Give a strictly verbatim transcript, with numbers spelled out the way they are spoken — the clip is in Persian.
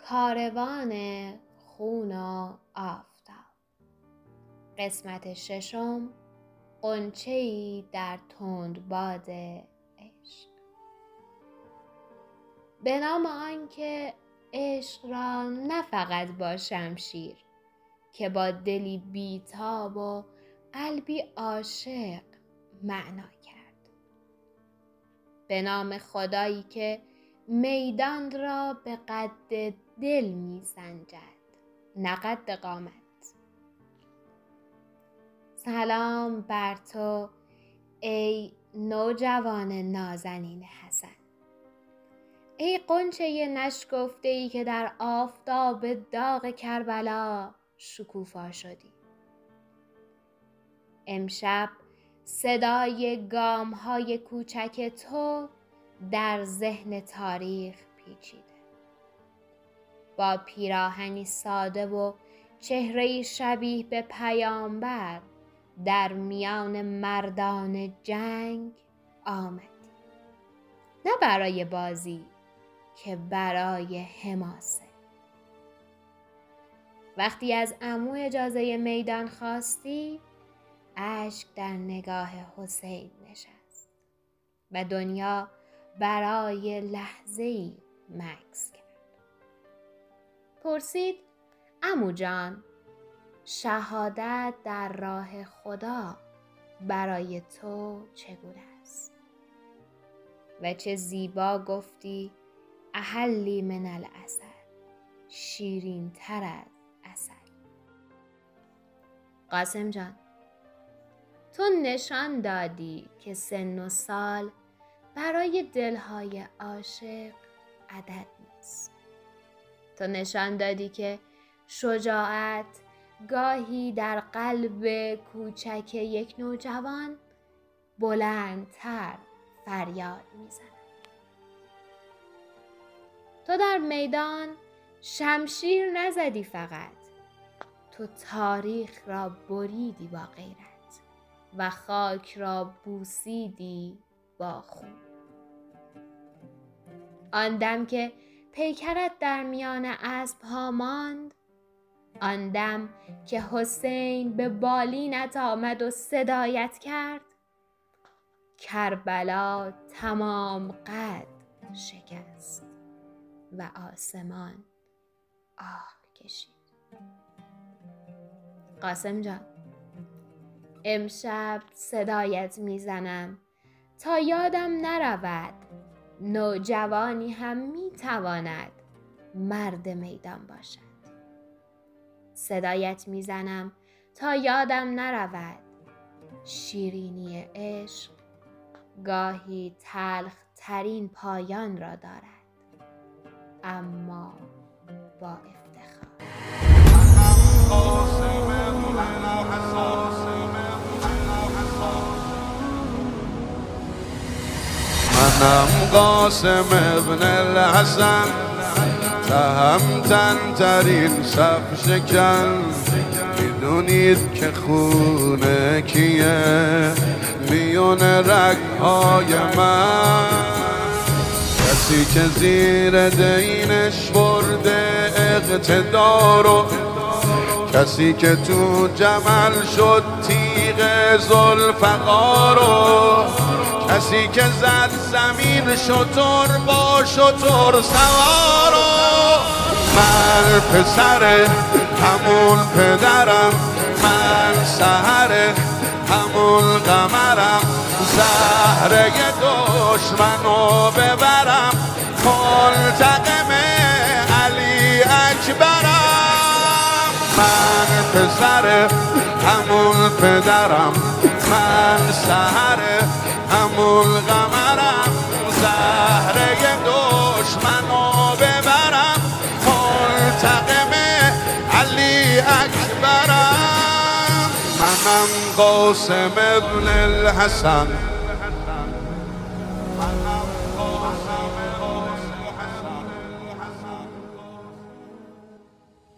کاروان خون و آفتاب. قسمت ششم، غنچه‌ای در تندباد عشق. به نام آنکه عشق را نه فقط با شمشیر که با دلی بیتاب و قلبی عاشق معنا کرد. به نام خدایی که میدان را به قد دل می سنجد، نه قد قامت. سلام بر تو ای نوجوان نازنین حسن، ای غنچه نشکفته‌ای که در آفتاب داغ کربلا شکوفا شدی. امشب صدای گام‌های کوچک تو در ذهن تاریخ پیچیده. با پیراهنی ساده و چهره‌ای شبیه به پیامبر در میان مردان جنگ آمدی، نه برای بازی که برای حماسه. وقتی از عمو اجازه میدان خواستی، اشک در نگاه حسین نشست و دنیا برای لحظه‌ای مکث کرد. پرسید: عمو جان، شهادت در راه خدا برای تو چگونه است؟ و چه زیبا گفتی: احلی من العسل، شیرین تر از عسل. قاسم جان، تو نشان دادی که سن و سال برای دلهای عاشق عدد نیست. تو نشان دادی که شجاعت گاهی در قلب کوچک یک نوجوان بلندتر فریاد میزند. تو در میدان شمشیر نزدی فقط، تو تاریخ را بریدی با غیرت و خاک را بوسیدی با خون. آن دم که پیکرت در میان اسب‌ها ماند، آن دم که حسین به بالینت آمد و صدایت کرد، کربلا تمام قد شکست و آسمان آه کشید. قاسم جان، امشب صدایت میزنم تا یادم نرود نوجوانی هم میتواند مرد میدان باشد. صدایت میزنم تا یادم نرود شیرینی عشق گاهی تلخ ترین پایان را دارد، اما با افتخار. منم قاسم ابن الحسن، تهمتن ترین صف شکن. میدونید که خونه کیه میون رگهای من؟ کسی که زیر دینش برده اقتدارو، کسی که تو جمل شد تیغ ذوالفقارو، کسی که زد زمین شتر با شتر سوارو. من پسر همون پدرم، من سحر همون قمرم، زهره دشمنو ببرم، ملتقم علی اکبرم. من پسر همون پدرم، من سحر همون قمرم، زهره دشمنو ببرم، ملتقم علی اکبرم. منم قاسم ابن الحسن،